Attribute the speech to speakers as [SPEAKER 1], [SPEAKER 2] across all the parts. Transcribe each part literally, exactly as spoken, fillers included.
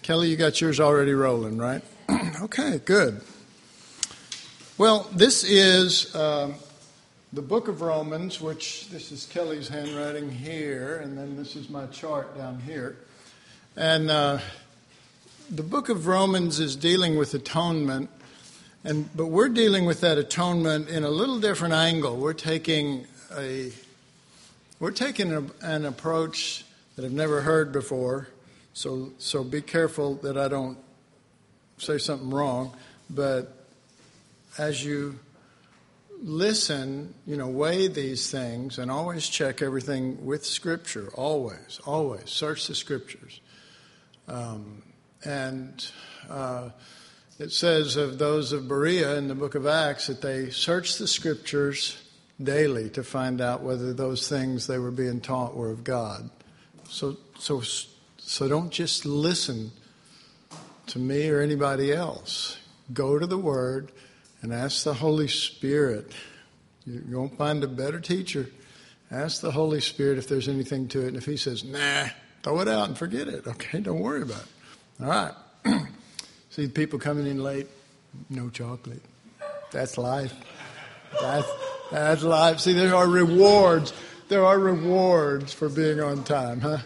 [SPEAKER 1] Kelly, you got yours already rolling, right? Okay, good. Well, this is uh, the book of Romans, which this is Kelly's handwriting here, and then this is my chart down here. And uh, the book of Romans is dealing with atonement, and but we're dealing with that atonement in a little different angle. We're taking a we're taking a, an approach that I've never heard before. So so be careful that I don't say something wrong. But as you listen, you know, weigh these things and always check everything with Scripture. Always, always search the Scriptures. Um, and uh, it says of those of Berea in the book of Acts that they searched the Scriptures daily to find out whether those things they were being taught were of God. So so. So don't just listen to me or anybody else. Go to the Word and ask the Holy Spirit. You won't find a better teacher. Ask the Holy Spirit if there's anything to it. And if He says, nah, throw it out and forget it. Okay, don't worry about it. All right. See people coming in late. No chocolate. That's life. That's, that's life. See, there are rewards. There are rewards for being on time, huh?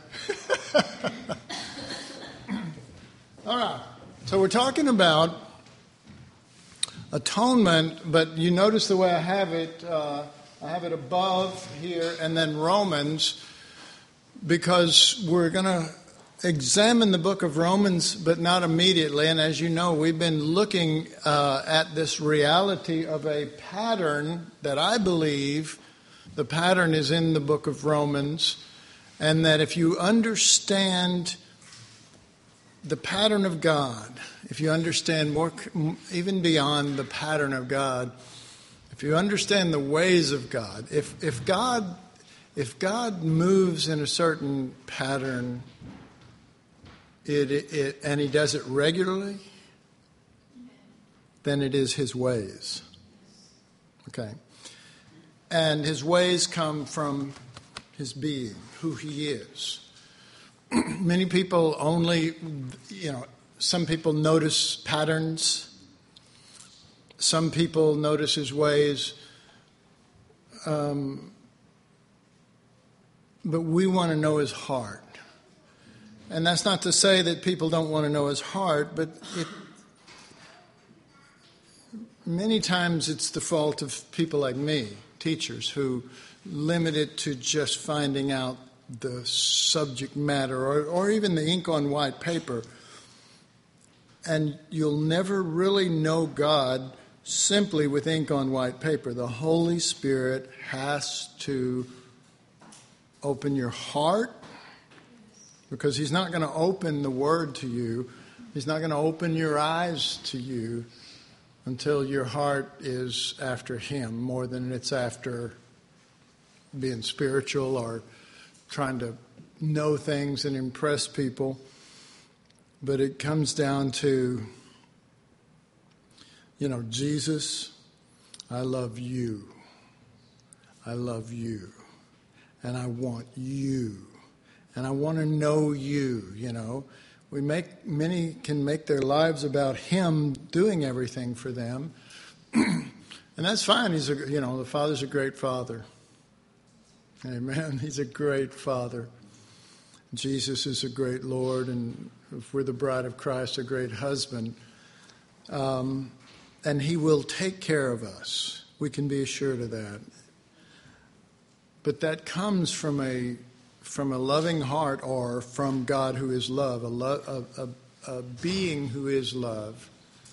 [SPEAKER 1] All right. So we're talking about atonement, but you notice the way I have it. Uh, I have it above here and then Romans, because we're going to examine the book of Romans, but not immediately. And as you know, we've been looking uh, at this reality of a pattern that I believe the pattern is in the book of Romans, and that if you understand the pattern of God, if you understand more, even beyond the pattern of God, if you understand the ways of God, if if God if God moves in a certain pattern, it, it, it and He does it regularly, then it is His ways. Okay. And His ways come from His being, who He is. Many people only, you know, some people notice patterns. Some people notice His ways. Um, but we want to know His heart. And that's not to say that people don't want to know His heart, but it, many times it's the fault of people like me, teachers, who limit it to just finding out the subject matter or, or even the ink on white paper. And you'll never really know God simply with ink on white paper. The Holy Spirit has to open your heart, because He's not going to open the Word to you. He's not going to open your eyes to you until your heart is after Him more than it's after being spiritual or trying to know things and impress people. But it comes down to, you know, Jesus, I love you. I love you. And I want you. And I want to know you, you know. We make, many can make their lives about Him doing everything for them. And that's fine. He's a, you know, the Father's a great Father. Amen. He's a great Father. Jesus is a great Lord, and if we're the bride of Christ, a great husband. Um, and He will take care of us. We can be assured of that. But that comes from a from a loving heart, or from God who is love, a, lo- a, a, a being who is love.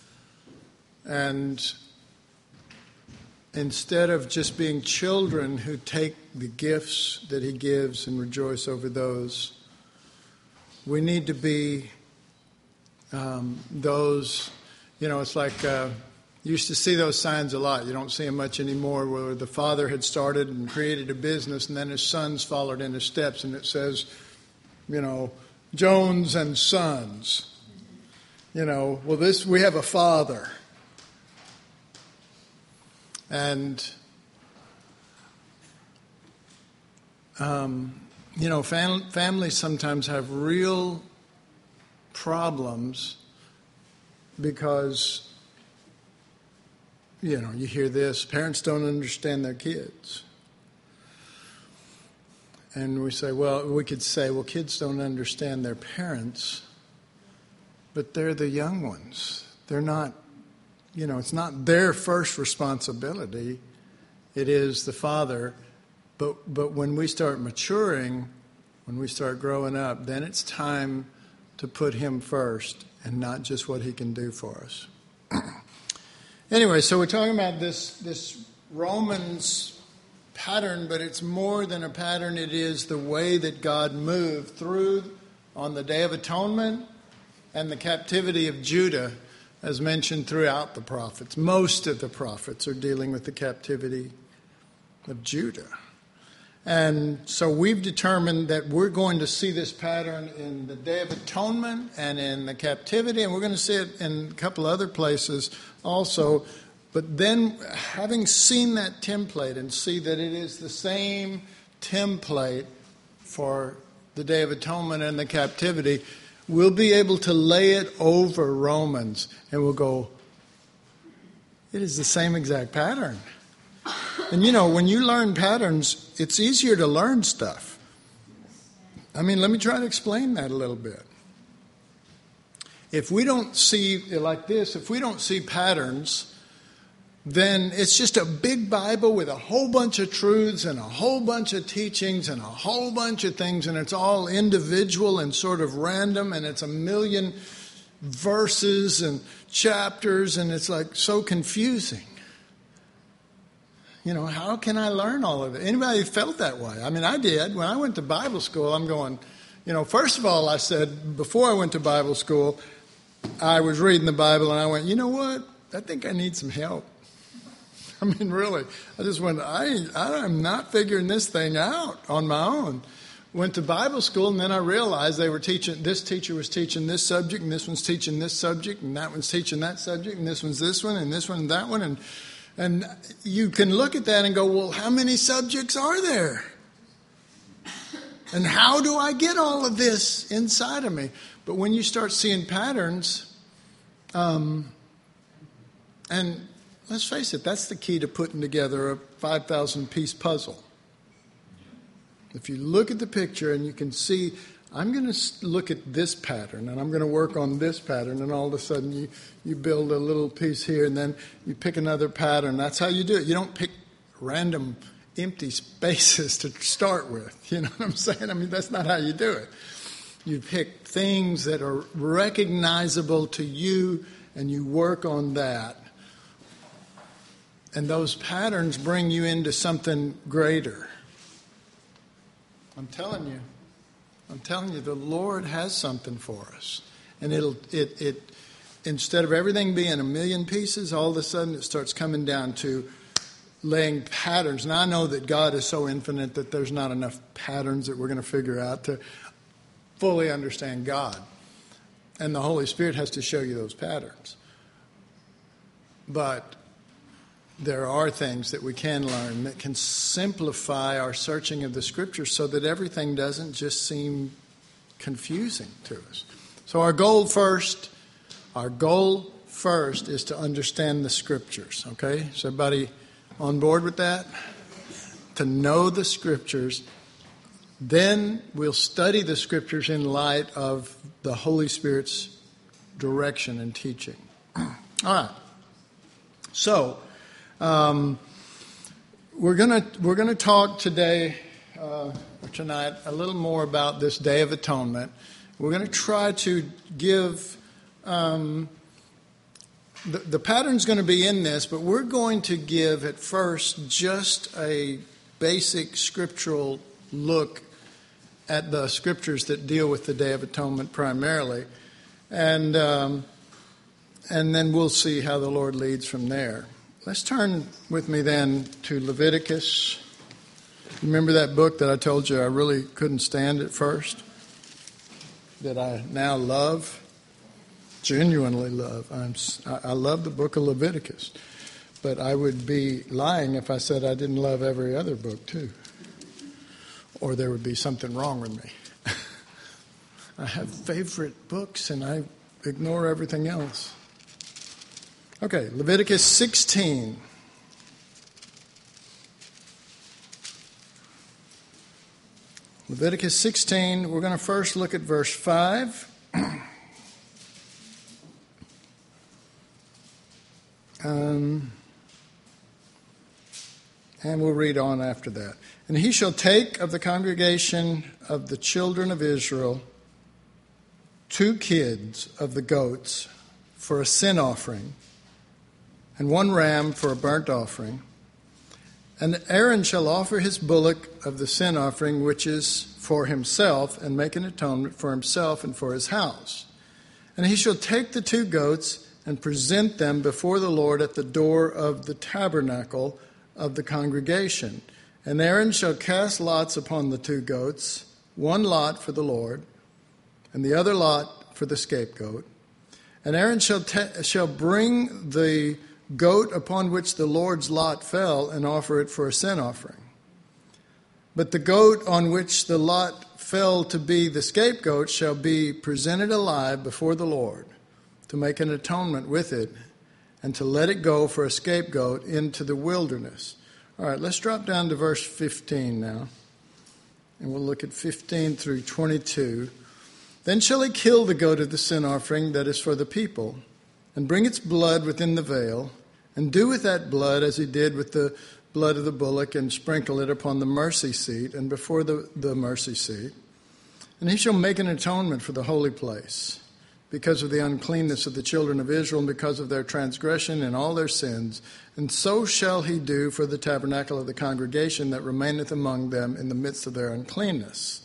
[SPEAKER 1] And instead of just being children who take the gifts that He gives and rejoice over those, we need to be um, those, you know, it's like, uh, you used to see those signs a lot. You don't see them much anymore, where the father had started and created a business, and then his sons followed in his steps, and it says, you know, Jones and Sons. You know, well, this, we have a father. And, um, you know, fam- families sometimes have real problems because, you know, you hear this, parents don't understand their kids. And we say, well, we could say, well, kids don't understand their parents, but they're the young ones. They're not, you know, it's not their first responsibility. It is the father. But but when we start maturing, when we start growing up, then it's time to put him first and not just what he can do for us. Anyway, so we're talking about this this Romans pattern, but it's more than a pattern. It is the way that God moved through on the Day of Atonement and the captivity of Judah, as mentioned throughout the prophets. Most of the prophets are dealing with the captivity of Judah. And so we've determined that we're going to see this pattern in the Day of Atonement and in the captivity, and we're going to see it in a couple other places also. But then, having seen that template and see that it is the same template for the Day of Atonement and the captivity, we'll be able to lay it over Romans, and we'll go, it is the same exact pattern. And you know, when you learn patterns, it's easier to learn stuff. I mean, let me try to explain that a little bit. If we don't see, like this, if we don't see patterns, then it's just a big Bible with a whole bunch of truths and a whole bunch of teachings and a whole bunch of things, and it's all individual and sort of random, and it's a million verses and chapters, and it's like so confusing. You know, how can I learn all of it? Anybody felt that way? I mean, I did. When I went to Bible school, I'm going, you know, first of all, I said, before I went to Bible school, I was reading the Bible, and I went, you know what? I think I need some help. I mean, really, I just went, I, I'm not figuring this thing out on my own. Went to Bible school, and then I realized they were teaching, this teacher was teaching this subject, and this one's teaching this subject, and that one's teaching that subject, and this one's this one, and this one and that one. And, and you can look at that and go, well, how many subjects are there? And how do I get all of this inside of me? But when you start seeing patterns, um, and let's face it, that's the key to putting together a five thousand piece puzzle. If you look at the picture and you can see, I'm going to look at this pattern and I'm going to work on this pattern, and all of a sudden you, you build a little piece here and then you pick another pattern. That's how you do it. You don't pick random empty spaces to start with. You know what I'm saying? I mean, that's not how you do it. You pick things that are recognizable to you and you work on that. And those patterns bring you into something greater. I'm telling you. I'm telling you, the Lord has something for us. And it'll it it instead of everything being a million pieces, all of a sudden it starts coming down to laying patterns. And I know that God is so infinite that there's not enough patterns that we're going to figure out to fully understand God. And the Holy Spirit has to show you those patterns. But there are things that we can learn that can simplify our searching of the Scriptures so that everything doesn't just seem confusing to us. So our goal first, our goal first is to understand the Scriptures, okay? Is everybody on board with that? To know the Scriptures. Then we'll study the Scriptures in light of the Holy Spirit's direction and teaching. All right. So, Um, we're gonna we're gonna talk today uh, or tonight a little more about this Day of Atonement. We're going to try to give um, the the pattern's going to be in this, but we're going to give at first just a basic scriptural look at the scriptures that deal with the Day of Atonement primarily, and um, and then we'll see how the Lord leads from there. Let's turn with me then to Leviticus. Remember that book that I told you I really couldn't stand at first? That I now love? Genuinely love. I'm, I love the book of Leviticus. But I would be lying if I said I didn't love every other book too. Or there would be something wrong with me. I have favorite books and I ignore everything else. Okay, Leviticus sixteen. Leviticus sixteen, we're going to first look at verse five. um, and we'll read on after that. And he shall take of the congregation of the children of Israel two kids of the goats for a sin offering, and one ram for a burnt offering. And Aaron shall offer his bullock of the sin offering, which is for himself, and make an atonement for himself and for his house. And he shall take the two goats and present them before the Lord at the door of the tabernacle of the congregation. And Aaron shall cast lots upon the two goats, one lot for the Lord, and the other lot for the scapegoat. And Aaron shall ta- shall bring the goat upon which the Lord's lot fell and offer it for a sin offering. But the goat on which the lot fell to be the scapegoat shall be presented alive before the Lord to make an atonement with it and to let it go for a scapegoat into the wilderness. All right, let's drop down to verse fifteen now. And we'll look at fifteen through twenty-two. Then shall he kill the goat of the sin offering that is for the people, and bring its blood within the veil, and do with that blood as he did with the blood of the bullock, and sprinkle it upon the mercy seat and before the, the mercy seat. And he shall make an atonement for the holy place, because of the uncleanness of the children of Israel, and because of their transgression and all their sins. And so shall he do for the tabernacle of the congregation that remaineth among them in the midst of their uncleanness.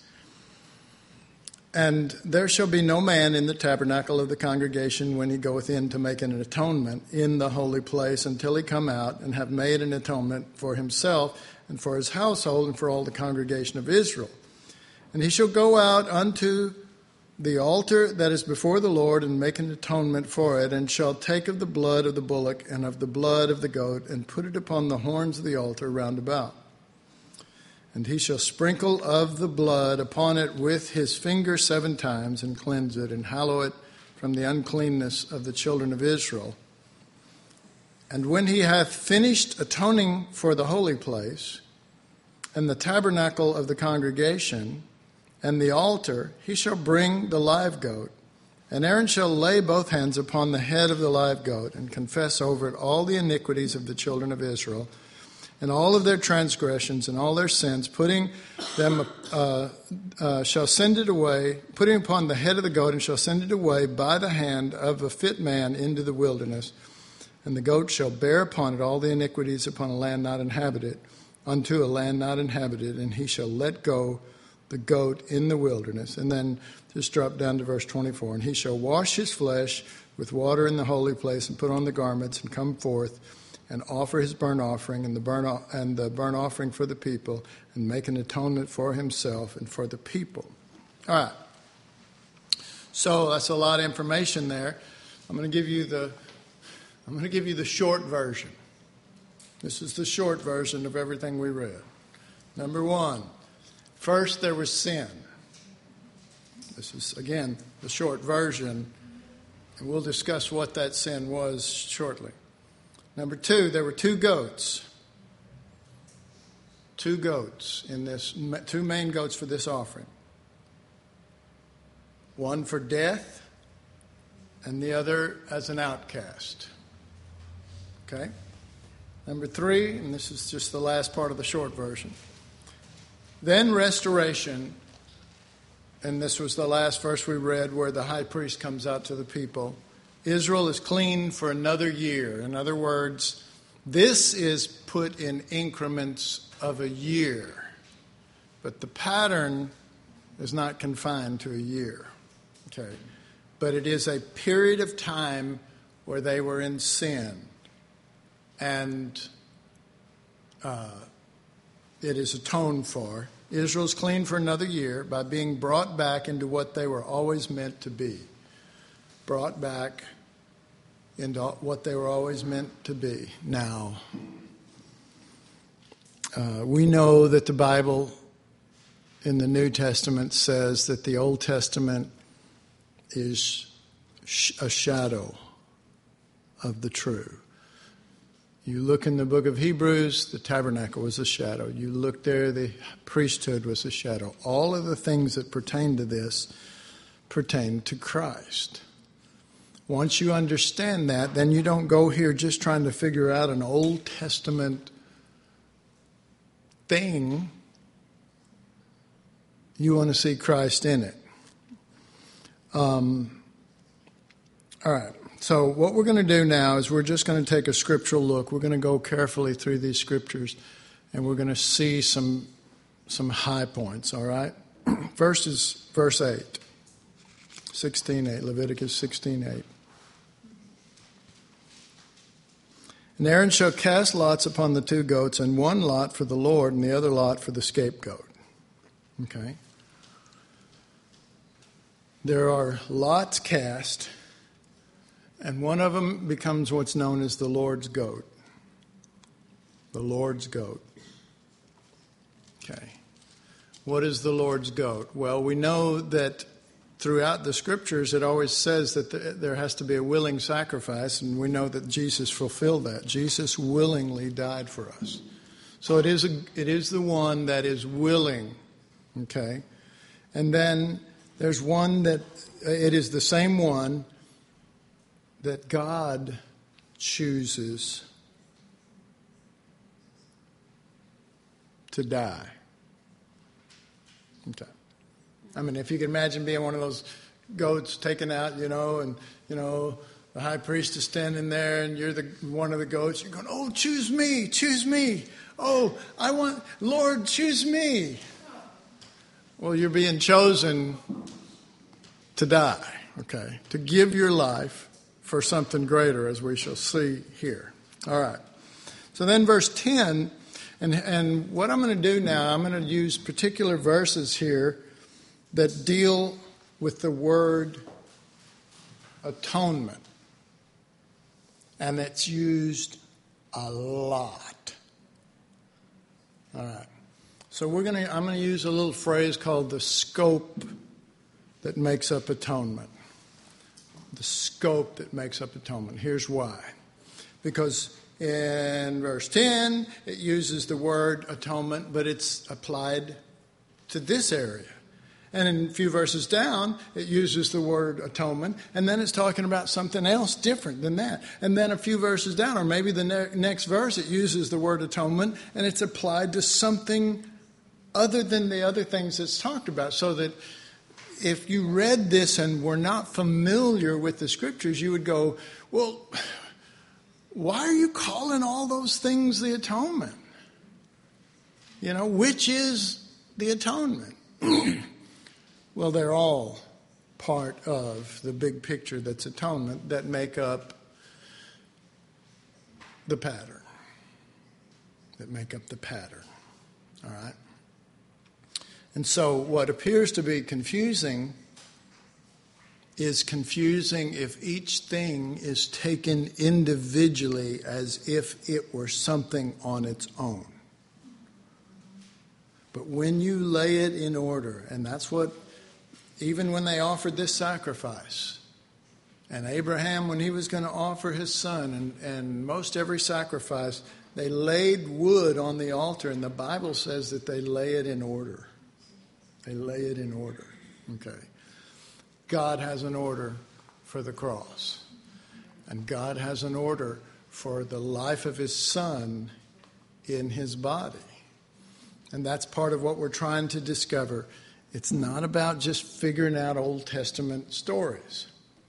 [SPEAKER 1] And there shall be no man in the tabernacle of the congregation when he goeth in to make an atonement in the holy place, until he come out and have made an atonement for himself and for his household and for all the congregation of Israel. And he shall go out unto the altar that is before the Lord and make an atonement for it, and shall take of the blood of the bullock and of the blood of the goat, and put it upon the horns of the altar round about. And he shall sprinkle of the blood upon it with his finger seven times, and cleanse it, and hallow it from the uncleanness of the children of Israel. And when he hath finished atoning for the holy place, and the tabernacle of the congregation, and the altar, he shall bring the live goat. And Aaron shall lay both hands upon the head of the live goat, and confess over it all the iniquities of the children of Israel, and all of their transgressions and all their sins, putting them, uh, uh, shall send it away, putting upon the head of the goat, and shall send it away by the hand of a fit man into the wilderness. And the goat shall bear upon it all the iniquities upon a land not inhabited, unto a land not inhabited, and he shall let go the goat in the wilderness. And then just drop down to verse twenty-four. And he shall wash his flesh with water in the holy place, and put on the garments, and come forth, and offer his burnt offering and the burnt o- and the burnt offering for the people, and make an atonement for himself and for the people. All right. So that's a lot of information there. I'm going to give you the I'm going to give you the short version. This is the short version of everything we read. Number one, first there was sin. This is, again, the short version, and we'll discuss what that sin was shortly. Number two, there were two goats. Two goats in this, two main goats for this offering. One for death, and the other as an outcast. Okay? Number three, and this is just the last part of the short version. Then restoration, and this was the last verse we read where the high priest comes out to the people. Israel is clean for another year. In other words, this is put in increments of a year. But the pattern is not confined to a year. Okay. But it is a period of time where they were in sin. And uh, it is atoned for. Israel's clean for another year by being brought back into what they were always meant to be. Brought back into what they were always meant to be. Now, uh, we know that the Bible in the New Testament says that the Old Testament is sh- a shadow of the true. You look in the book of Hebrews, the tabernacle was a shadow. You look there, the priesthood was a shadow. All of the things that pertain to this pertain to Christ. Once you understand that, then you don't go here just trying to figure out an Old Testament thing. You want to see Christ in it. Um, all right. So what we're going to do now is we're just going to take a scriptural look. We're going to go carefully through these scriptures, and we're going to see some some high points, all right? First is verse eight, sixteen eight, Leviticus sixteen eight. And Aaron shall cast lots upon the two goats, and one lot for the Lord and the other lot for the scapegoat. Okay? There are lots cast, and one of them becomes what's known as the Lord's goat. The Lord's goat. Okay. What is the Lord's goat? Well, we know that throughout the scriptures it always says that there has to be a willing sacrifice, and we know that Jesus fulfilled that. Jesus willingly died for us. So it is a, it is the one that is willing. Okay. And then there's one that, it is the same one that God chooses to die. Okay. I mean, if you can imagine being one of those goats taken out, you know, and, you know, the high priest is standing there and you're the one of the goats. You're going, oh, choose me, choose me. Oh, I want, Lord, choose me. Well, you're being chosen to die, okay, to give your life for something greater, as we shall see here. All right. So then verse ten, and, and what I'm going to do now, I'm going to use particular verses here that deal with the word atonement. And it's used a lot. All right. So we're going to, I'm going to use a little phrase called the scope that makes up atonement. The scope that makes up atonement. Here's why. Because in verse ten, it uses the word atonement, but it's applied to this area. And in a few verses down, it uses the word atonement, and then it's talking about something else different than that. And then a few verses down, or maybe the ne- next verse, it uses the word atonement, and it's applied to something other than the other things it's talked about. So that if you read this and were not familiar with the scriptures, you would go, well, why are you calling all those things the atonement? You know, which is the atonement? Well, they're all part of the big picture that's atonement that make up the pattern. That make up the pattern. All right? And so what appears to be confusing is confusing if each thing is taken individually as if it were something on its own. But when you lay it in order, and that's what, even when they offered this sacrifice, and Abraham, when he was going to offer his son, and, and most every sacrifice, they laid wood on the altar, and the Bible says that they lay it in order. They lay it in order. Okay. God has an order for the cross. And God has an order for the life of his son in his body. And that's part of what we're trying to discover. It's not about just figuring out Old Testament stories.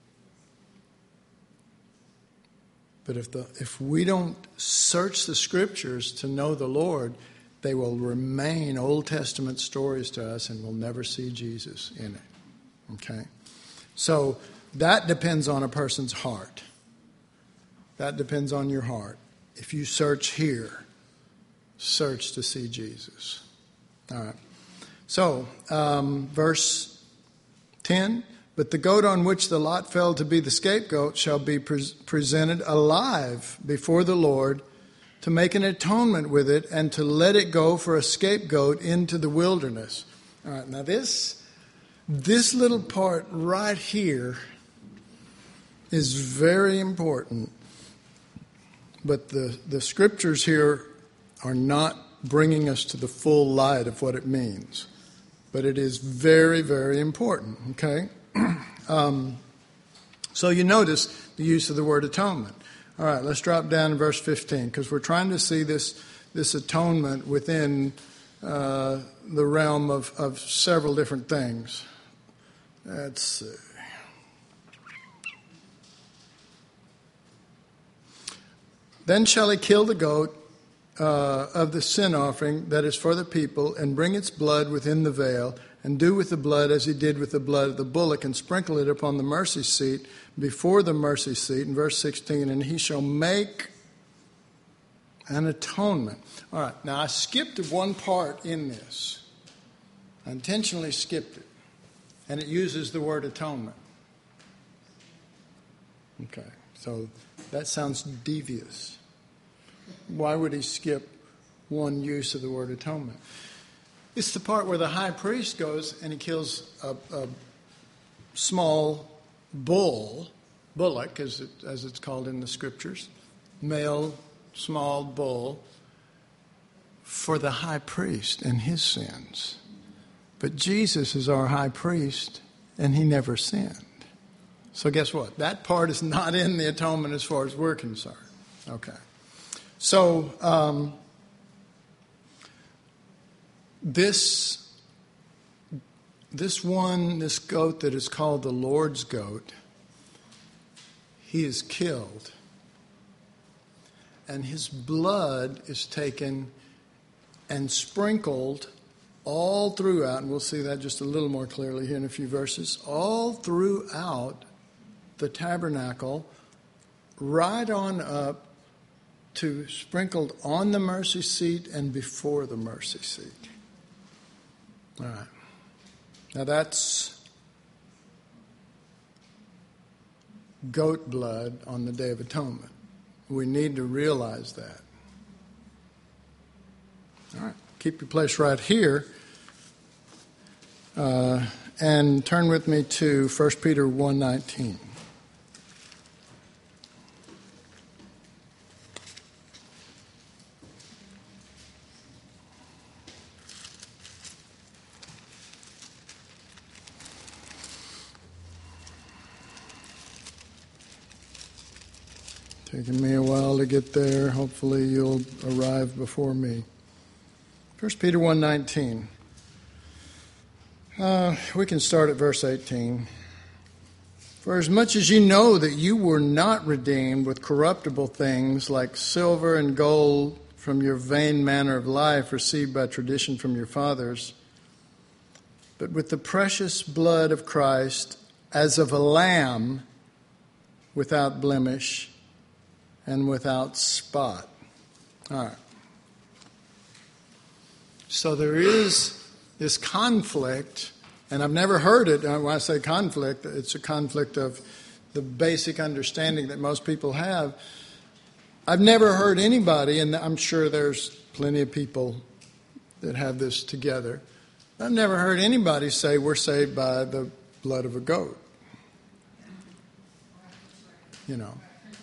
[SPEAKER 1] But if the if we don't search the scriptures to know the Lord, they will remain Old Testament stories to us and we'll never see Jesus in it. Okay? So that depends on a person's heart. That depends on your heart. If you search here, search to see Jesus. All right. So, um, verse ten, but the goat on which the lot fell to be the scapegoat shall be pre- presented alive before the Lord to make an atonement with it and to let it go for a scapegoat into the wilderness. All right. Now this, This little part right here is very important, but the, the scriptures here are not bringing us to the full light of what it means. But it is very, very important, okay? um, so you notice the use of the word atonement. All right, let's drop down to verse fifteen, because we're trying to see this, this atonement within uh, the realm of, of several different things. Let's see. Then shall he kill the goat uh, of the sin offering that is for the people, and bring its blood within the veil, and do with the blood as he did with the blood of the bullock, and sprinkle it upon the mercy seat, before the mercy seat. In verse sixteen, and he shall make an atonement. All right, now I skipped one part in this. I intentionally skipped it. And it uses the word atonement. Okay, so that sounds devious. Why would he skip one use of the word atonement? It's the part where the high priest goes and he kills a, a small bull, bullock as, it, as it's called in the scriptures, male small bull, for the high priest and his sins. But Jesus is our high priest and he never sinned. So guess what? That part is not in the atonement as far as we're concerned. Okay. So um, this this one, this goat that is called the Lord's goat, he is killed. And his blood is taken and sprinkled all throughout, and we'll see that just a little more clearly here in a few verses, all throughout the tabernacle, right on up to sprinkled on the mercy seat and before the mercy seat. All right. Now that's goat blood on the Day of Atonement. We need to realize that. All right. Keep your place right here. Uh, and turn with me to First Peter one nineteen. Taking me a while to get there. Hopefully you'll arrive before me. First Peter one nineteen. Uh, we can start at verse eighteen. For as much as you know that you were not redeemed with corruptible things like silver and gold from your vain manner of life received by tradition from your fathers, but with the precious blood of Christ as of a lamb without blemish and without spot. All right. So there is this conflict, and I've never heard it. When I say conflict, it's a conflict of the basic understanding that most people have. I've never heard anybody, and I'm sure there's plenty of people that have this together. I've never heard anybody say we're saved by the blood of a goat. You know.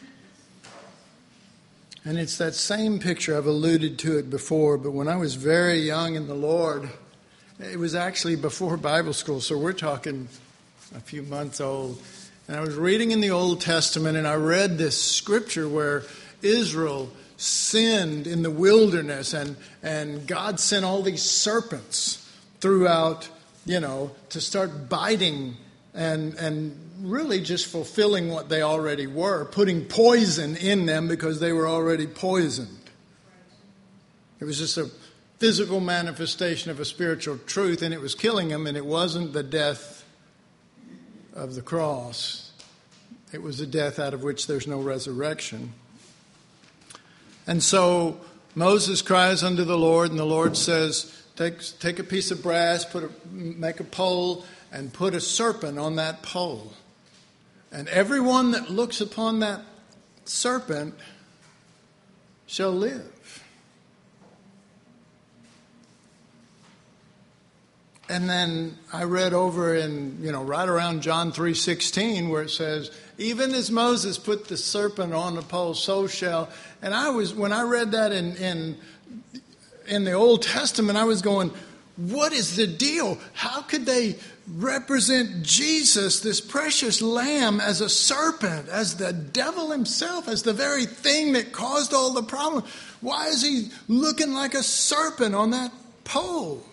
[SPEAKER 1] And it's that same picture. I've alluded to it before, but when I was very young in the Lord, it was actually before Bible school, so we're talking a few months old. And I was reading in the Old Testament, and I read this scripture where Israel sinned in the wilderness, and, and God sent all these serpents throughout, you know, to start biting and and really just fulfilling what they already were, putting poison in them because they were already poisoned. It was just a physical manifestation of a spiritual truth, and it was killing them, and it wasn't the death of the cross. It was a death out of which there's no resurrection. And so Moses cries unto the Lord, and the Lord says, take, take a piece of brass, put a, make a pole, and put a serpent on that pole. And everyone that looks upon that serpent shall live. And then I read over in, you know, right around John three sixteen where it says, even as Moses put the serpent on the pole, so shall. And I was, when I read that in, in, in the Old Testament, I was going, what is the deal? How could they represent Jesus, this precious lamb, as a serpent, as the devil himself, as the very thing that caused all the problem? Why is he looking like a serpent on that pole?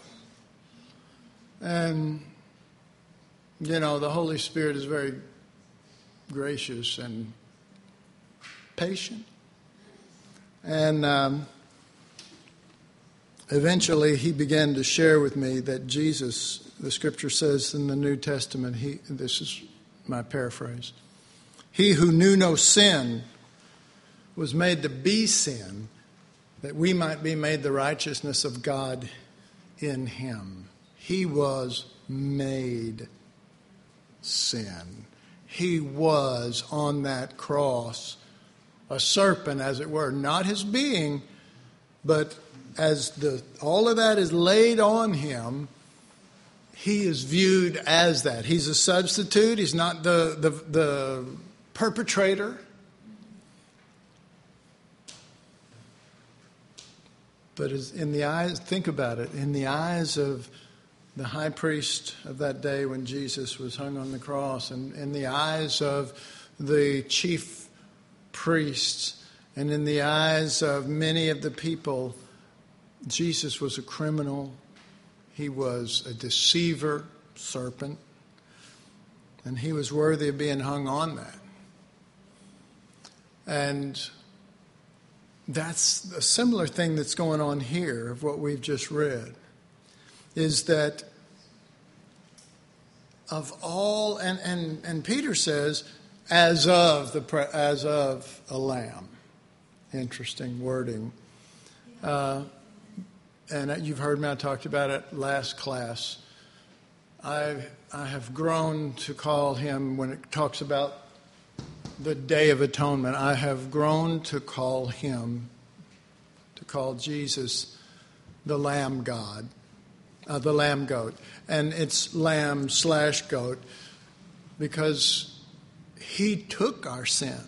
[SPEAKER 1] And, you know, the Holy Spirit is very gracious and patient. And um, eventually he began to share with me that Jesus, the scripture says in the New Testament, he, this is my paraphrase, he who knew no sin was made to be sin, that we might be made the righteousness of God in him. He was made sin. He was on that cross a serpent, as it were, not his being, but as the all of that is laid on him, he is viewed as that. He's a substitute. He's not the the, the perpetrator. But as in the eyes, think about it, in the eyes of the high priest of that day when Jesus was hung on the cross, and in the eyes of the chief priests, and in the eyes of many of the people, Jesus was a criminal. He was a deceiver, serpent, and he was worthy of being hung on that. And that's a similar thing that's going on here of what we've just read, is that of all, and, and, and Peter says, as of the as of a lamb. Interesting wording. Uh, and you've heard me, I talked about it last class. I I have grown to call him, when it talks about the Day of Atonement, I have grown to call him, to call Jesus the Lamb God, uh, the Lamb Goat. And it's lamb slash goat because he took our sin.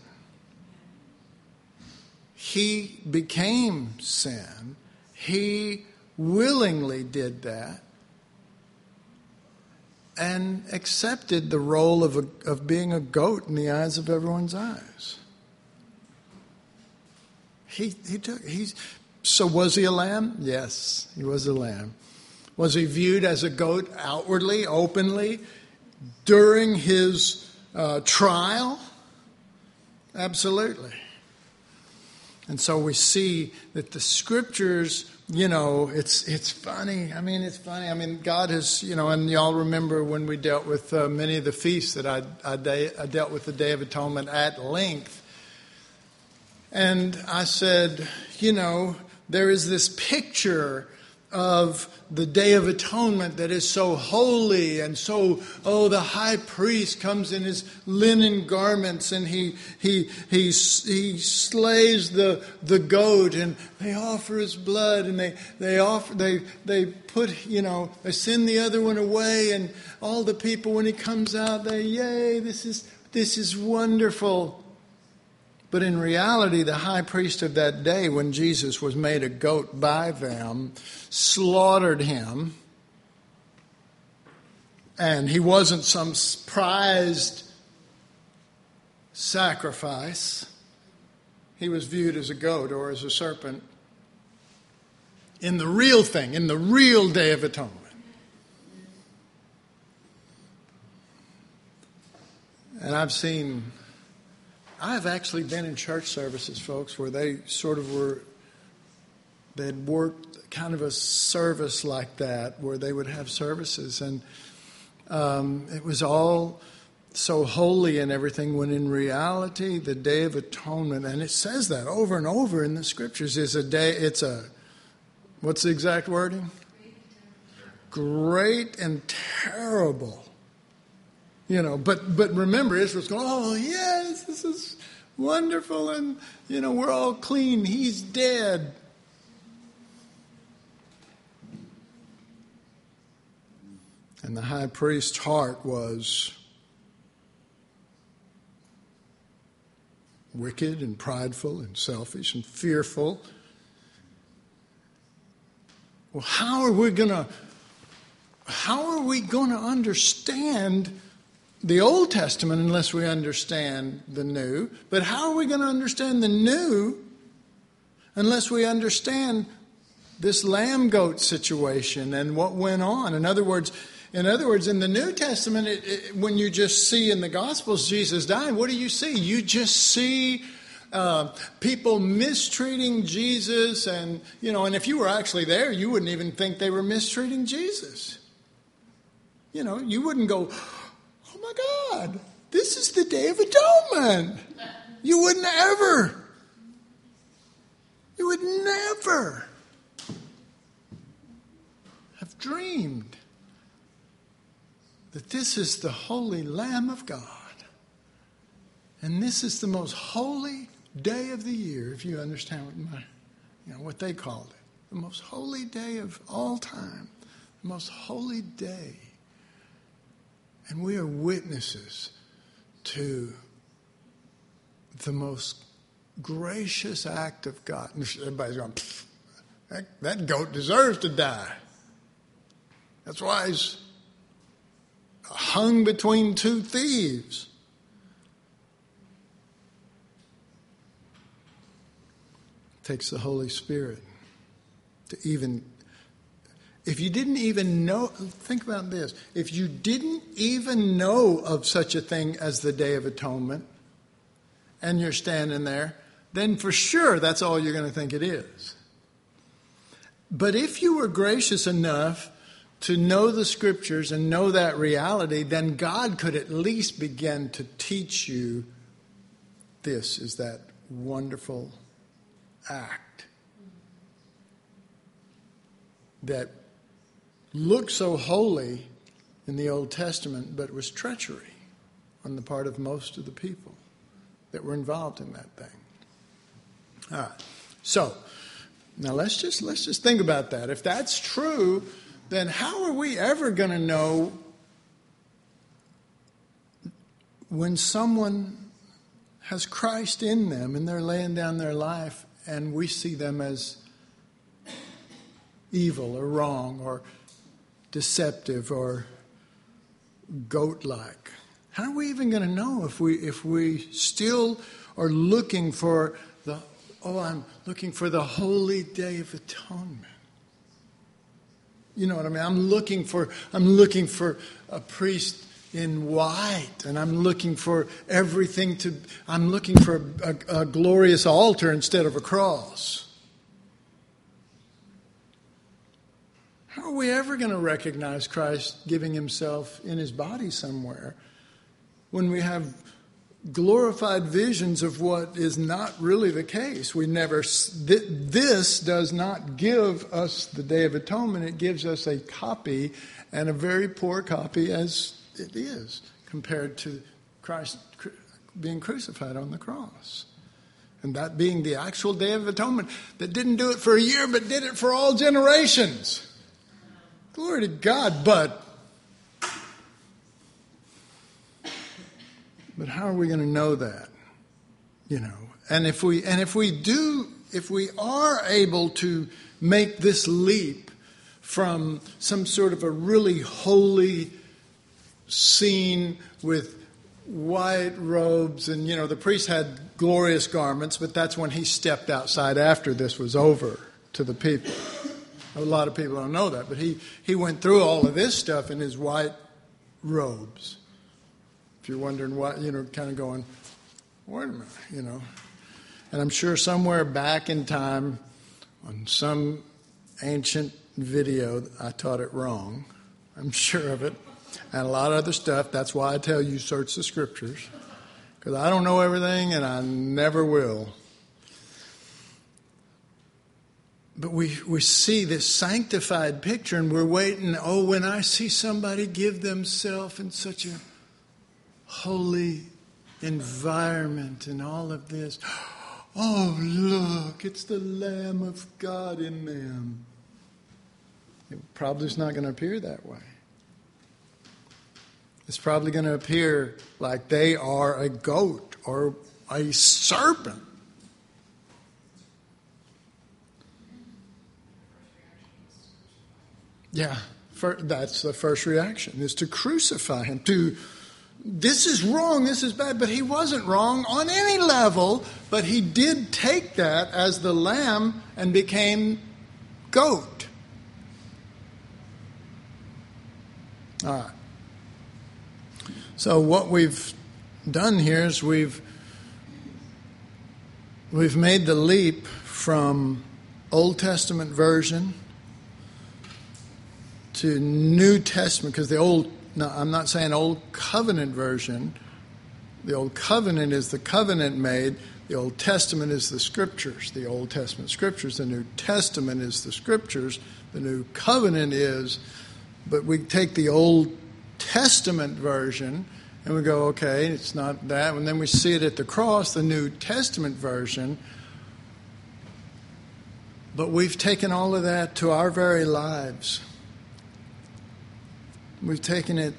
[SPEAKER 1] He became sin. He willingly did that and accepted the role of a, of being a goat in the eyes of everyone's eyes. He he took he's so was he a lamb? Yes, he was a lamb. Was he viewed as a goat outwardly, openly, during his uh, trial? Absolutely. And so we see that the scriptures, you know, it's it's funny. I mean, it's funny. I mean, God has, you know, and y'all remember when we dealt with uh, many of the feasts that I, I, day, I dealt with the Day of Atonement at length. And I said, you know, there is this picture of the Day of Atonement that is so holy and so, oh, the high priest comes in his linen garments and he he he he slays the the goat and they offer his blood and they they offer they they put, you know, they send the other one away, and all the people, when he comes out, they, yay, this is this is wonderful. But in reality, the high priest of that day, when Jesus was made a goat by them, slaughtered him. And he wasn't some prized sacrifice. He was viewed as a goat or as a serpent in the real thing, in the real Day of Atonement. And I've seen... I've actually been in church services, folks, where they sort of were, they'd worked kind of a service like that, where they would have services. And um, it was all so holy and everything, when in reality, the Day of Atonement, and it says that over and over in the scriptures, is a day, it's a, what's the exact wording? Great and terrible. You know, but but remember, Israel's going, oh, yes, this is wonderful, and, you know, we're all clean. He's dead. And the high priest's heart was wicked and prideful and selfish and fearful. Well, how are we going to how are we going to understand the Old Testament unless we understand the New? But how are we going to understand the New unless we understand this lamb goat situation and what went on? In other words, in other words, in the New Testament, it, it, when you just see in the Gospels Jesus dying, what do you see? You just see uh, people mistreating Jesus, and you know, and if you were actually there, you wouldn't even think they were mistreating Jesus. You know, you wouldn't go, "Oh my God, this is the Day of Atonement." You wouldn't ever. You would never have dreamed that this is the holy Lamb of God. And this is the most holy day of the year, if you understand what my, you know, what they called it. The most holy day of all time. The most holy day. And we are witnesses to the most gracious act of God. And everybody's going, that, that goat deserves to die. That's why he's hung between two thieves. It takes the Holy Spirit to even, if you didn't even know, think about this. If you didn't even know of such a thing as the Day of Atonement, and you're standing there, then for sure that's all you're going to think it is. But if you were gracious enough to know the Scriptures and know that reality, then God could at least begin to teach you this is that wonderful act that looked so holy in the Old Testament, but was treachery on the part of most of the people that were involved in that thing. All right. So, now let's just let's just think about that. If that's true, then how are we ever going to know when someone has Christ in them and they're laying down their life and we see them as evil or wrong or deceptive or goat-like? How are we even going to know if we if we still are looking for the, oh, I'm looking for the holy Day of Atonement? You know what I mean? I'm looking for I'm looking for a priest in white, and I'm looking for everything to. I'm looking for a, a, a glorious altar instead of a cross. How are we ever going to recognize Christ giving himself in his body somewhere when we have glorified visions of what is not really the case? We never. This does not give us the Day of Atonement. It gives us a copy, and a very poor copy as it is compared to Christ being crucified on the cross. And that being the actual Day of Atonement that didn't do it for a year but did it for all generations. Glory to God. But But how are we going to know that? You know, and if we and if we do, if we are able to make this leap from some sort of a really holy scene with white robes, and you know, the priest had glorious garments, but that's when he stepped outside after this was over to the people. A lot of people don't know that, but he, he went through all of this stuff in his white robes. If you're wondering what, you know, kind of going, wait a minute, you know. And I'm sure somewhere back in time on some ancient video, I taught it wrong. I'm sure of it. And a lot of other stuff. That's why I tell you, search the Scriptures. Because I don't know everything, and I never will. But we, we see this sanctified picture, and we're waiting, oh, when I see somebody give themselves in such a holy environment and all of this, oh, look, it's the Lamb of God in them. It probably is not going to appear that way. It's probably going to appear like they are a goat or a serpent. Yeah, for, that's the first reaction, is to crucify him. To, this is wrong, this is bad, but he wasn't wrong on any level, but he did take that as the lamb and became goat. All right. So what we've done here is we've we've made the leap from Old Testament version to New Testament, because the old, no, I'm not saying Old Covenant version. The Old Covenant is the covenant made. The Old Testament is the Scriptures. The Old Testament Scriptures. The New Testament is the Scriptures. The New Covenant is, but we take the Old Testament version and we go, okay, it's not that. And then we see it at the cross, the New Testament version. But we've taken all of that to our very lives. We've taken it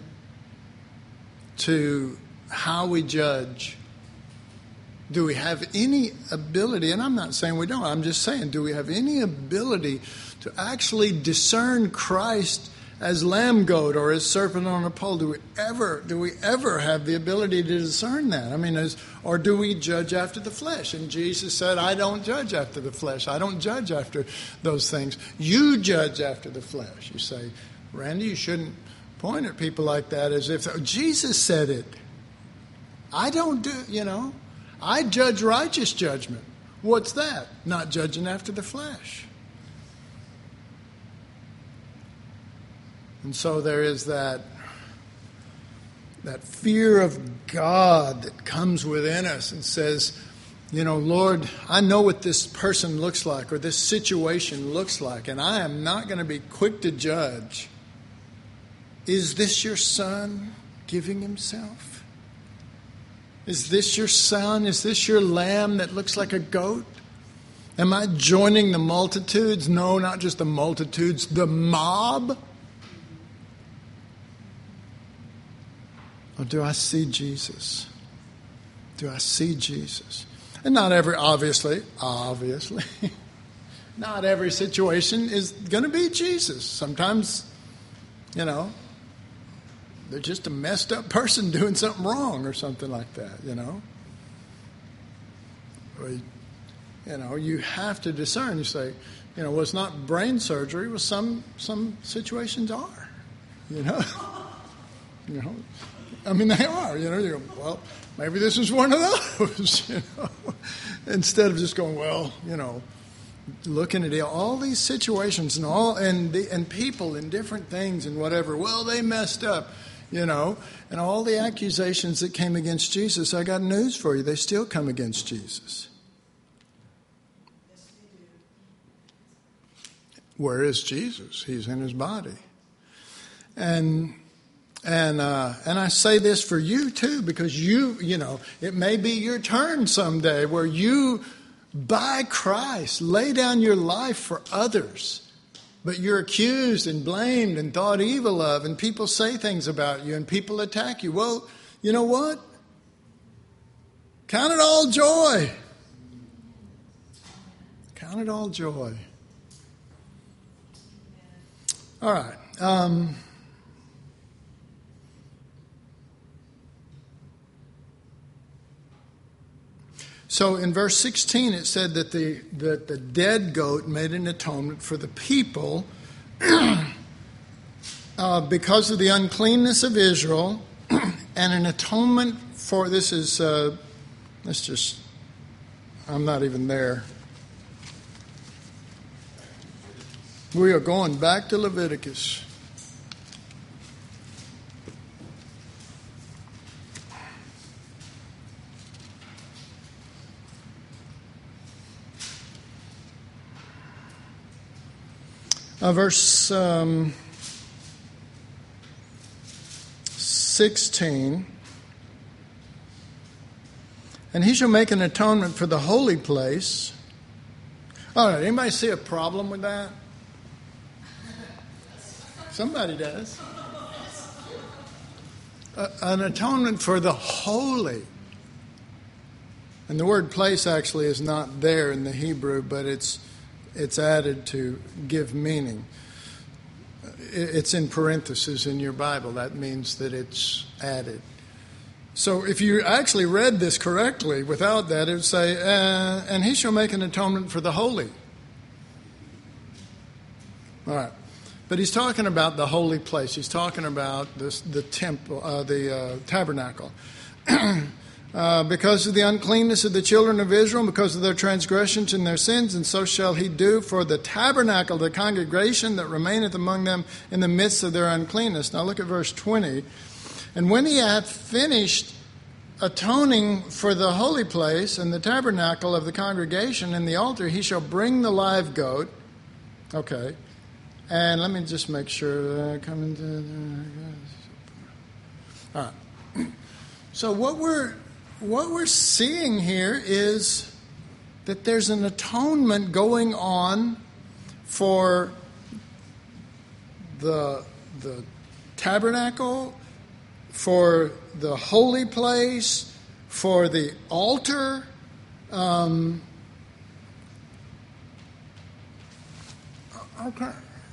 [SPEAKER 1] to how we judge. Do we have any ability, and I'm not saying we don't, I'm just saying, do we have any ability to actually discern Christ as lamb goat or as serpent on a pole? Do we ever, do we ever have the ability to discern that? I mean, as, or do we judge after the flesh? And Jesus said, I don't judge after the flesh. I don't judge after those things. You judge after the flesh. You say, Randy, you shouldn't point at people like that as if, oh, Jesus said it. I don't do, you know, I judge righteous judgment. What's that? Not judging after the flesh. And so there is that, that fear of God that comes within us and says, you know, Lord, I know what this person looks like or this situation looks like, and I am not going to be quick to judge. Is this your son giving himself? Is this your son? Is this your lamb that looks like a goat? Am I joining the multitudes? No, not just the multitudes, the mob. Or do I see Jesus? Do I see Jesus? And not every, obviously, obviously, not every situation is going to be Jesus. Sometimes, you know, they're just a messed up person doing something wrong or something like that, you know. Or, you know, you have to discern. You say, you know, well, it's not brain surgery. Well, some some situations are, you know. You know, I mean, they are, you know. You go, well, maybe this is one of those, you know. Instead of just going, well, you know, looking at all these situations and all and the, and people and different things and whatever. Well, they messed up. You know, and all the accusations that came against Jesus, I got news for you. They still come against Jesus. Where is Jesus? He's in his body. And and uh, and I say this for you too, because you, you know, it may be your turn someday where you, by Christ, lay down your life for others. But you're accused and blamed and thought evil of, and people say things about you and people attack you. Well, you know what? Count it all joy. Count it all joy. All right. Um, So in verse sixteen, it said that the that the dead goat made an atonement for the people uh, because of the uncleanness of Israel, and an atonement for, this is, uh, let's just, I'm not even there. We are going back to Leviticus. Uh, verse um, sixteen. And he shall make an atonement for the holy place. All right, anybody see a problem with that? Somebody does. a, an atonement for the holy. And the word place actually is not there in the Hebrew, but it's it's added to give meaning. It's in parentheses in your Bible. That means that it's added. So if you actually read this correctly, without that, it would say, uh, and he shall make an atonement for the holy. All right. But he's talking about the holy place. He's talking about this, the temple, uh, the uh, tabernacle. uh, because of the uncleanness of the children of Israel, because of their transgressions and their sins, and so shall he do for the tabernacle, the congregation that remaineth among them in the midst of their uncleanness. Now look at verse twenty. And when he hath finished atoning for the holy place and the tabernacle of the congregation and the altar, he shall bring the live goat. Okay. And let me just make sure. Uh, coming to, all right. So what we're what we're seeing here is that there's an atonement going on for the the tabernacle, for the holy place, for the altar. Um, okay.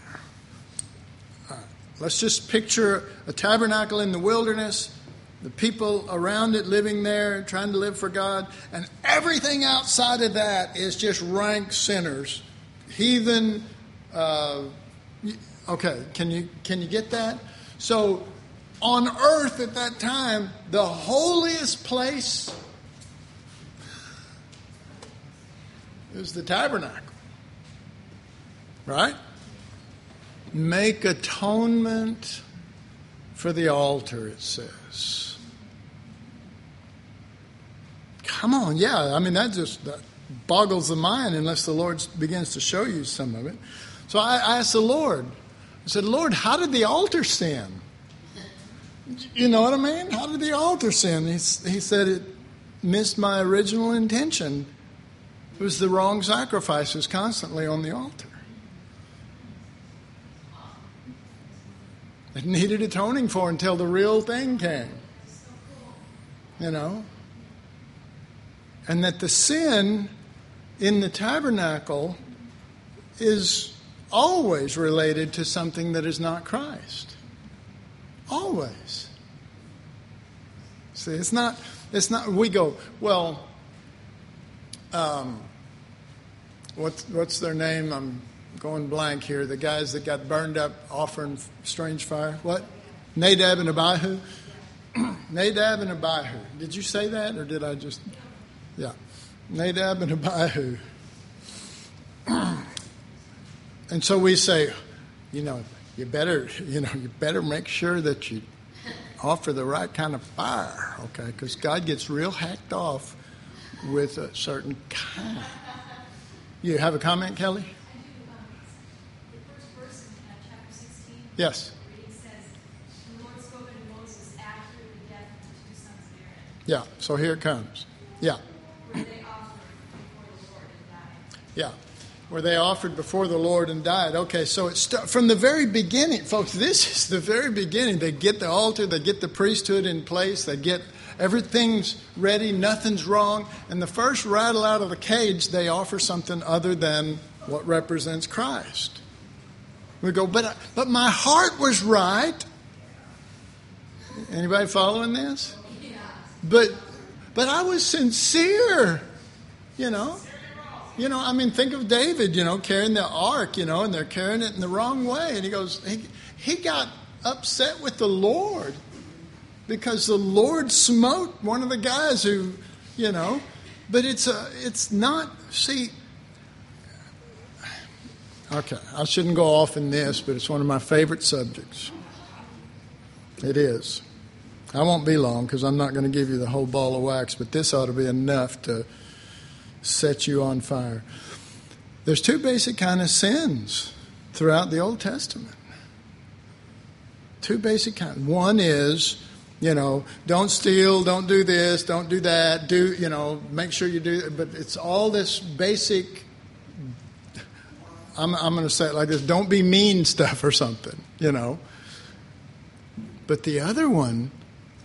[SPEAKER 1] Let's just picture a tabernacle in the wilderness, the people around it living there, trying to live for God, and everything outside of that is just rank sinners, heathen. Uh, okay, can you can you get that? So, on earth at that time, the holiest place is the tabernacle, right? Make atonement for the altar, it says. Come on, yeah. I mean, that just that boggles the mind unless the Lord begins to show you some of it. So I, I asked the Lord, I said, Lord, how did the altar sin? You know what I mean? How did the altar sin? He, he said it missed my original intention. It was the wrong sacrifices constantly on the altar. It needed atoning for until the real thing came. You know? And that the sin in the tabernacle is always related to something that is not Christ. Always. See, it's not, it's not, we go, well, um, what's, what's their name? I'm going blank here. The guys that got burned up offering strange fire. What? Nadab and Abihu? Nadab and Abihu. Did you say that or did I just? Yeah. Nadab and Abihu. And so we say, you know, you better, you know, you better make sure that you offer the right kind of fire, okay? Because God gets real hacked off with a certain kind. You have a comment, Kelly? Yes. Yeah, so here it comes. Yeah. Yeah, where they offered before the Lord and died. Okay, so it's st- from the very beginning, folks, this is the very beginning. They get the altar, they get the priesthood in place, they get everything's ready, nothing's wrong. And the first rattle out of the cage, they offer something other than what represents Christ. We go, but but my heart was right. Anybody following this? Yeah. But but I was sincere, you know. You know, I mean, think of David, you know, carrying the ark, you know, and they're carrying it in the wrong way. And he goes, he, he got upset with the Lord because the Lord smote one of the guys who, you know, but it's a, it's not, see, okay, I shouldn't go off in this, but it's one of my favorite subjects. It is. I won't be long because I'm not going to give you the whole ball of wax, but this ought to be enough to set you on fire. There's two basic kind of sins throughout the Old Testament. Two basic kinds. One is, you know, don't steal, don't do this, don't do that, do, you know, make sure you do, but it's all this basic, I'm, I'm going to say it like this, don't be mean stuff or something, you know. But the other one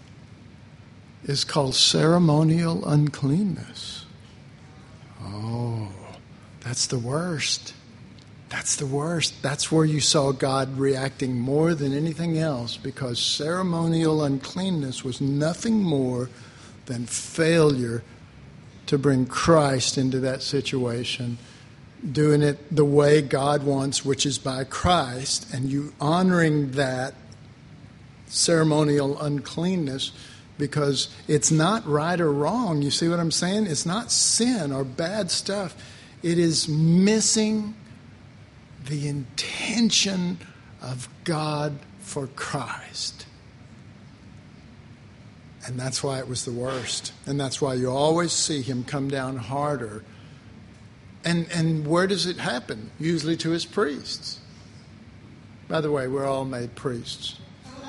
[SPEAKER 1] is called ceremonial uncleanness. Oh, that's the worst. That's the worst. That's where you saw God reacting more than anything else, because ceremonial uncleanness was nothing more than failure to bring Christ into that situation, doing it the way God wants, which is by Christ, and you honoring that ceremonial uncleanness because it's not right or wrong. You see what I'm saying? It's not sin or bad stuff. It is missing the intention of God for Christ. And that's why it was the worst. And that's why you always see him come down harder. And and where does it happen? Usually to his priests. By the way, we're all made priests.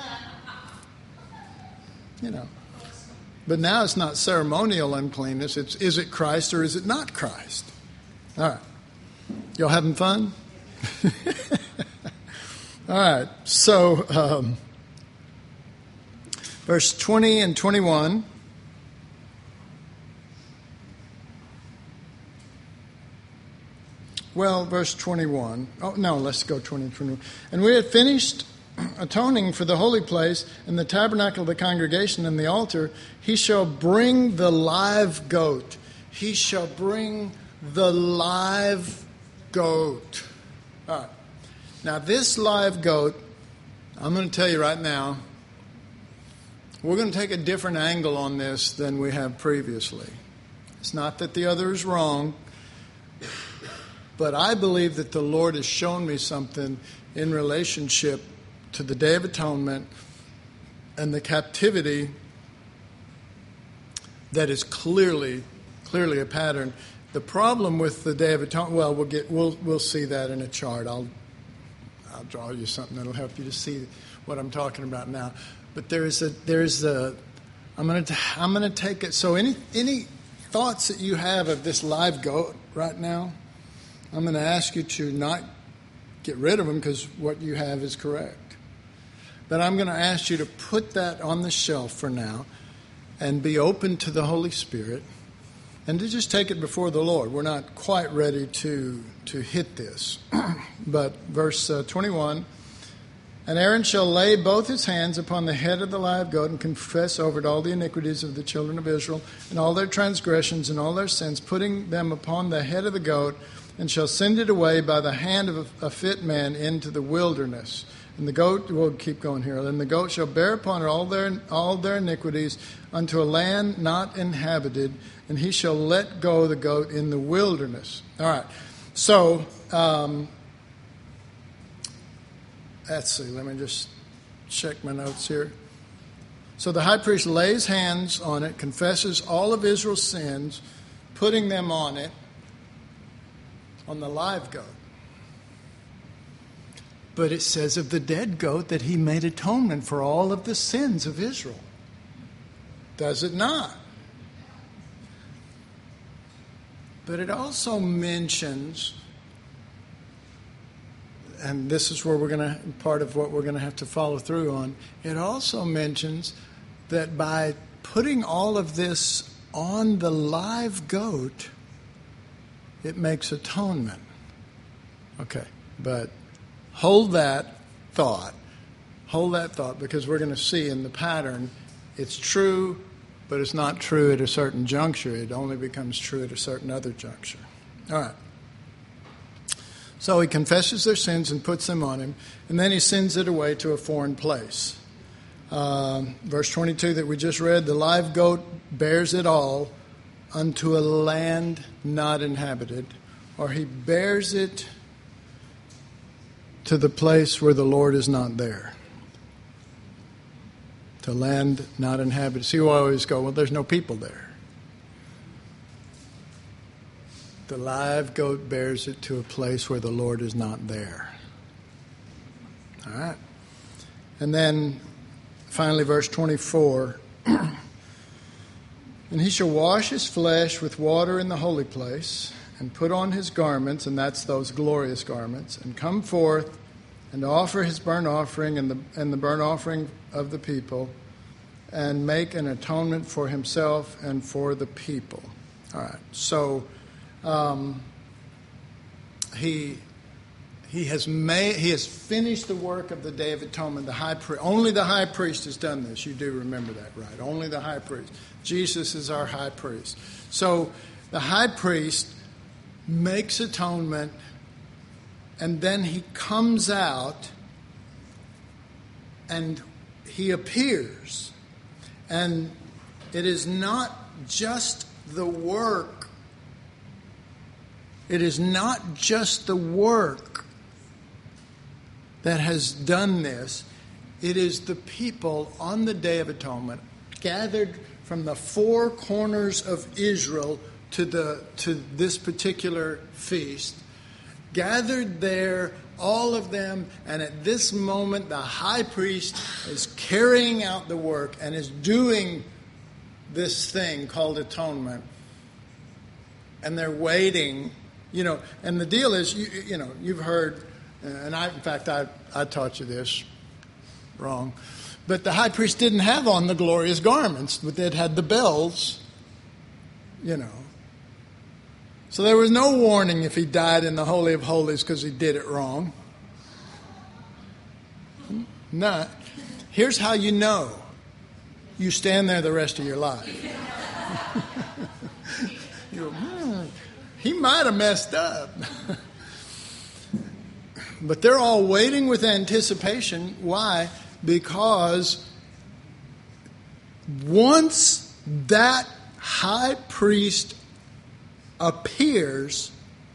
[SPEAKER 1] You know. But now it's not ceremonial uncleanness. It's, is it Christ or is it not Christ? All right. Y'all having fun? All right. So, um, verse twenty and twenty-one. Well, verse twenty-one. Oh, no, let's go twenty and twenty-one. And we had finished atoning for the holy place and the tabernacle of the congregation and the altar. He shall bring the live goat. He shall bring the live goat. All right. Now, this live goat, I'm going to tell you right now, we're going to take a different angle on this than we have previously. It's not that the other is wrong, but I believe that the Lord has shown me something in relationship to the Day of Atonement and the captivity that is clearly, clearly a pattern. The problem with the Day of Atonement, well, we'll get, we'll, we'll see that in a chart. I'll, I'll draw you something that'll help you to see what I'm talking about now. But there is a, there is a, I'm going to, I'm going to take it. So any, any thoughts that you have of this live goat right now, I'm going to ask you to not get rid of them because what you have is correct. But I'm going to ask you to put that on the shelf for now and be open to the Holy Spirit and to just take it before the Lord. We're not quite ready to, to hit this. But verse uh, twenty-one, and Aaron shall lay both his hands upon the head of the live goat and confess over it all the iniquities of the children of Israel and all their transgressions and all their sins, putting them upon the head of the goat, and shall send it away by the hand of a, a fit man into the wilderness. And the goat, we'll keep going here. And the goat shall bear upon it all their all their iniquities unto a land not inhabited, and he shall let go the goat in the wilderness. All right. So, um, let's see. Let me just check my notes here. So the high priest lays hands on it, confesses all of Israel's sins, putting them on it, on the live goat. But it says of the dead goat that he made atonement for all of the sins of Israel. Does it not? But it also mentions, and this is where we're going to, part of what we're going to have to follow through on, it also mentions that by putting all of this on the live goat, it makes atonement. Okay, but hold that thought. Hold that thought, because we're going to see in the pattern it's true, but it's not true at a certain juncture. It only becomes true at a certain other juncture. All right. So he confesses their sins and puts them on him, and then he sends it away to a foreign place. Um, verse twenty-two that we just read, the live goat bears it all unto a land not inhabited, or he bears it to the place where the Lord is not there. To land not inhabited. See, we always go, well, there's no people there. The live goat bears it to a place where the Lord is not there. All right. And then finally, verse twenty-four. And he shall wash his flesh with water in the holy place, and put on his garments, and that's those glorious garments, and come forth and offer his burnt offering and the and the burnt offering of the people, and make an atonement for himself and for the people. All right. So um, he he has made he has finished the work of the Day of Atonement. The high priest, only the high priest has done this. You do remember that, right? Only the high priest. Jesus is our high priest. So the high priest makes atonement, and then he comes out and he appears. And it is not just the work. It is not just the work that has done this. It is the people on the Day of Atonement gathered from the four corners of Israel to the to this particular feast, gathered there, all of them, and at this moment the high priest is carrying out the work and is doing this thing called atonement. And they're waiting, you know, and the deal is, you, you know, you've heard, and I, in fact, I, I taught you this wrong, but the high priest didn't have on the glorious garments, but it had the bells, you know. So there was no warning if he died in the Holy of Holies because he did it wrong. No. Here's how you know. You stand there the rest of your life. You go, hmm, he might have messed up. But they're all waiting with anticipation. Why? Because once that high priest appears,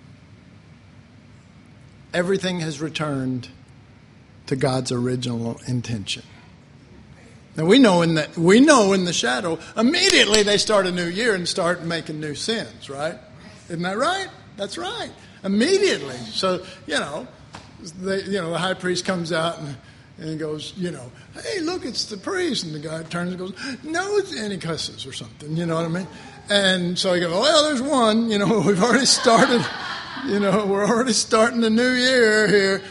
[SPEAKER 1] everything has returned to God's original intention. Now we know in the we know in the shadow, immediately they start a new year and start making new sins, right? Isn't that right? That's right. Immediately. So, you know, they, you know, the high priest comes out and, and he goes, you know, hey, look, it's the priest. And the guy turns and goes, no, it's, and he cusses or something, you know what I mean? And so he goes, well, there's one, you know, we've already started, you know, we're already starting the new year here.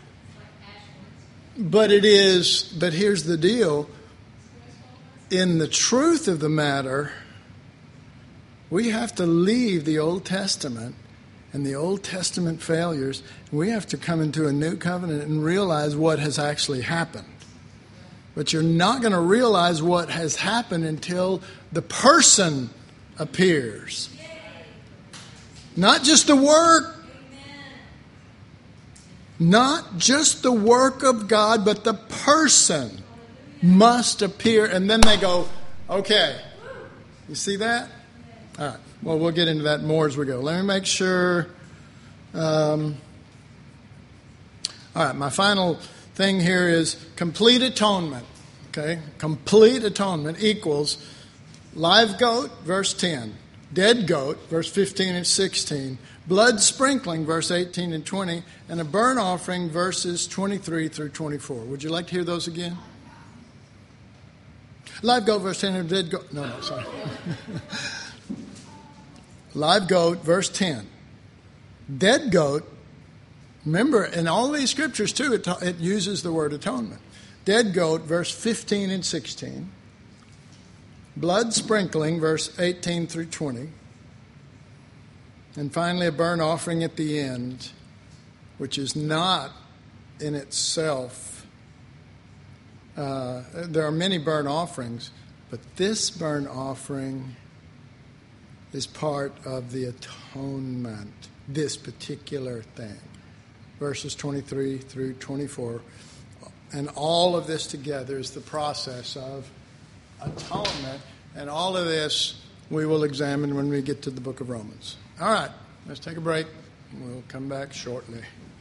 [SPEAKER 1] But it is, but here's the deal. In the truth of the matter, we have to leave the Old Testament and the Old Testament failures. We have to come into a new covenant and realize what has actually happened. But you're not going to realize what has happened until the person appears. Not just the work. Not just the work of God, but the person must appear. And then they go, okay. You see that? All right. Well, we'll get into that more as we go. Let me make sure. Um, all right. My final thing here is complete atonement. Okay. Complete atonement equals live goat, verse ten. Dead goat, verse fifteen and sixteen. Blood sprinkling, verse eighteen and twenty. And a burnt offering, verses twenty-three through twenty-four. Would you like to hear those again? Live goat, verse ten. And dead goat. No, no, sorry. Live goat, verse ten. Dead goat. Remember, in all these scriptures, too, it, it uses the word atonement. Dead goat, verse fifteen and sixteen. Blood sprinkling, verse eighteen through twenty. And finally, a burnt offering at the end, which is not in itself. Uh, there are many burnt offerings, but this burnt offering is part of the atonement, this particular thing. Verses twenty-three through twenty-four. And all of this together is the process of atonement. And all of this we will examine when we get to the book of Romans. All right, let's take a break. We'll come back shortly.